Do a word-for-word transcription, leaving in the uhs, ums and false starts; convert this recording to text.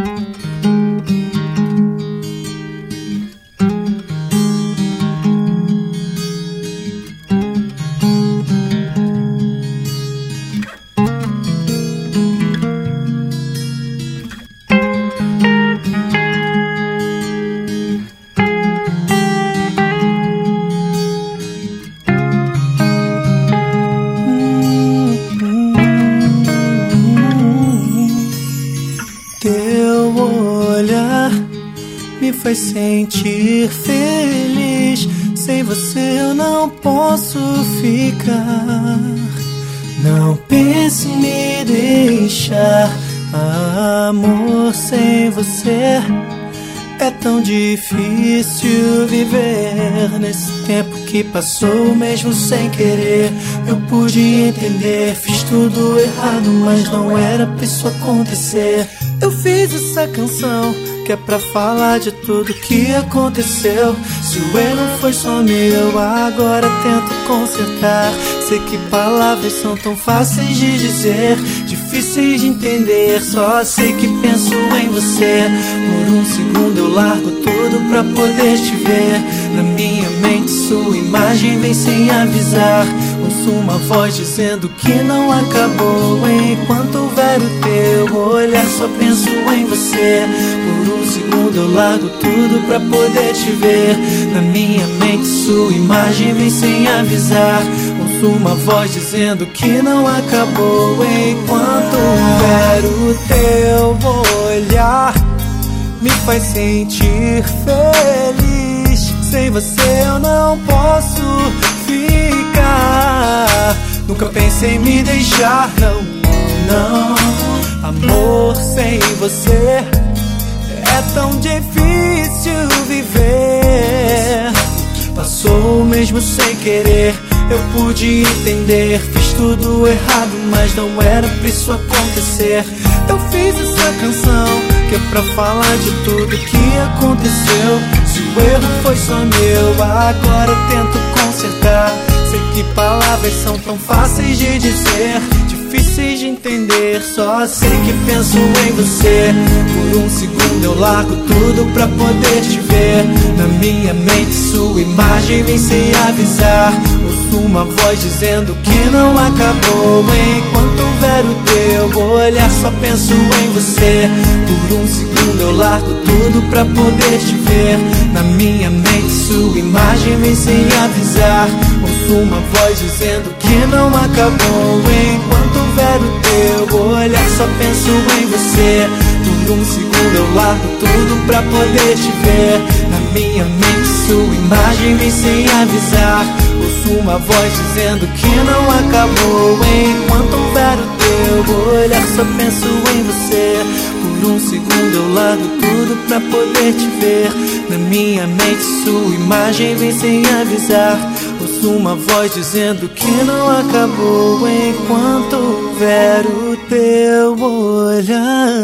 Me faz sentir feliz. Sem você eu não posso ficar. Não pense em me deixar. Amor, sem você é tão difícil viver. Nesse tempo que passou, mesmo sem querer, eu pude entender. Fiz tudo errado, mas não era pra isso acontecer. Eu fiz essa canção que é pra falar de tudo que aconteceu. Se o erro foi só meu, agora tento consertar. Sei que palavras são tão fáceis de dizer, difíceis de entender. Só sei que penso em você. Por um segundo eu largo tudo pra poder te ver. Na minha mente sua imagem vem sem avisar. Ouço uma voz dizendo que não acabou. Enquanto houver o teu olhar, só penso em você. Por um segundo eu largo tudo pra poder te ver. Na minha mente sua imagem vem sem avisar. Ouço uma voz dizendo que não acabou. Enquanto houver o teu olhar, me faz sentir feliz. Sem você eu não posso ficar. Nunca pensei em me deixar, não, não. Amor, sem você é tão difícil viver. Passou mesmo sem querer, eu pude entender. Fiz tudo errado, mas não era pra isso acontecer. Eu fiz essa canção que é pra falar de tudo que aconteceu. Se o erro foi só meu, agora tento consertar. Sei que palavras são tão fáceis de dizer, difíceis de entender. Só sei que penso em você. Por um segundo eu largo tudo pra poder te ver. Na minha mente sua imagem vem sem avisar. Ouço uma voz dizendo que não acabou. Enquanto houver o teu olhar, só penso em você. Por um segundo eu largo tudo pra poder te ver. Na minha mente sua imagem vem sem avisar. Ouço uma voz dizendo que não acabou. Enquanto houver o teu olhar, só penso em você. Por um segundo eu largo tudo pra poder te ver. Na minha mente sua imagem vem sem avisar. Ouço uma voz dizendo que não acabou. Enquanto houver o teu olhar, só penso em você. Por um segundo eu largo tudo pra poder te ver. Na minha mente sua imagem vem sem avisar. Ouço uma voz dizendo que não acabou. Enquanto houver o teu olhar.